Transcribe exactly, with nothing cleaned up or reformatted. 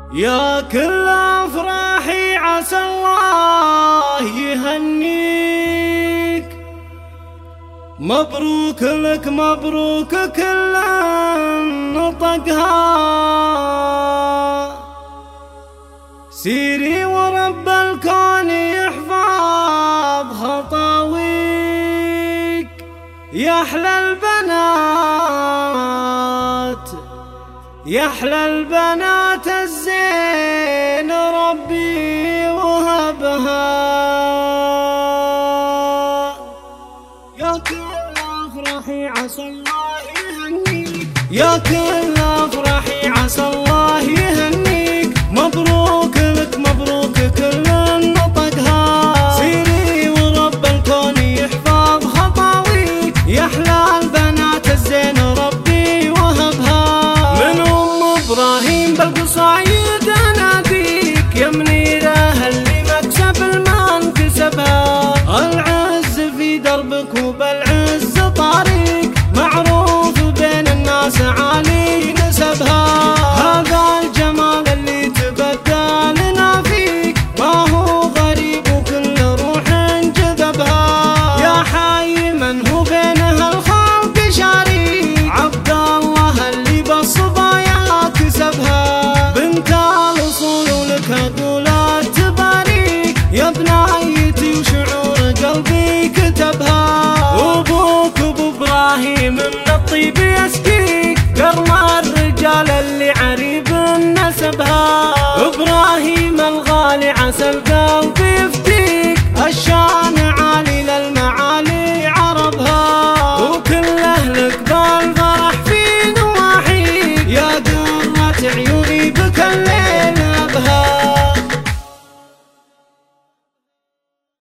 يا كل أفراحي عسى الله يهنيك، مبروك لك مبروك كل نطقها. سيري ورب الكون يحفظ خطاويك، يا أحلى البنات يا أحلى البنات الزين ربي وهبها. يا كل أفراحي عسى الله يهنيك، يا كل أفراحي عسى الله يهنيك، مبروك لك مبروك كل نطقها. سيري ورب الكون يحفظ خطاويك، يا أحلى البنات الزين ربي وهبها. من أم إبراهيم بالقصايد أناديك، يا منيره اللي مكسب المان كسبها. العز في دربك وبالعز طريق، معروف بين الناس عالي نسبها. هذا الجمال اللي تبدى لنا فيك، ما هو غريب وكل روح جذبها. يا حي من هو بينها الخلق شريك، عبد الله اللي بالصبايا كسبها. بنت الأصول ولك أقول تباريك، يا بنايتي وشعور قلبي كتبها. وابوك ابو ابراهيم من الطيب يسقيك، كرم الرجال اللي عريب نسبها. ابراهيم الغالي عسى القلب يفتيك، الشان عالي للمعالي عربها. وكل اهلك بالفرح في نواحيك، يا قرة عيوني بك الليل